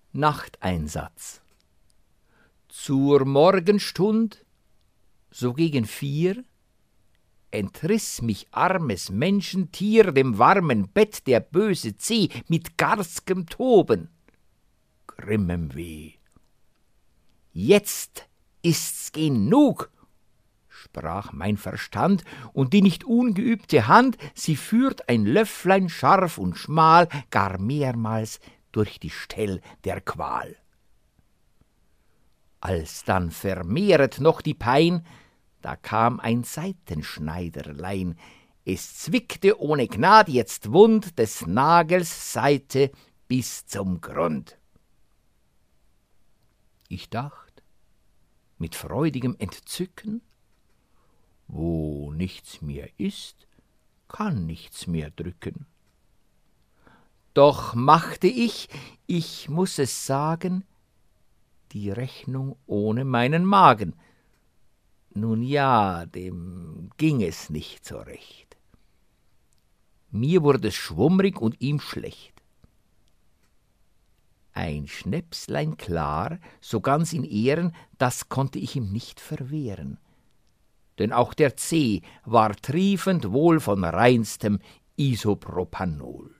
Nachteinsatz. Zur Morgenstund, so gegen 4, entriss mich armes Menschentier dem warmen Bett der böse Zeh mit garskem Toben, grimmem Weh. Jetzt ist's genug, sprach mein Verstand, und die nicht ungeübte Hand, sie führt ein Löfflein scharf und schmal gar mehrmals durch die Stell der Qual. Alsdann vermehret noch die Pein, da kam ein Seitenschneiderlein, es zwickte ohne Gnad jetzt wund des Nagels Seite bis zum Grund. Ich dacht, mit freudigem Entzücken, wo nichts mehr ist, kann nichts mehr drücken. Doch machte ich muß es sagen, die Rechnung ohne meinen Magen. Nun ja, dem ging es nicht so recht. Mir wurde es schwummrig und ihm schlecht. Ein Schnäpslein klar, so ganz in Ehren, das konnte ich ihm nicht verwehren. Denn auch der Zeh war triefend wohl von reinstem Isopropanol.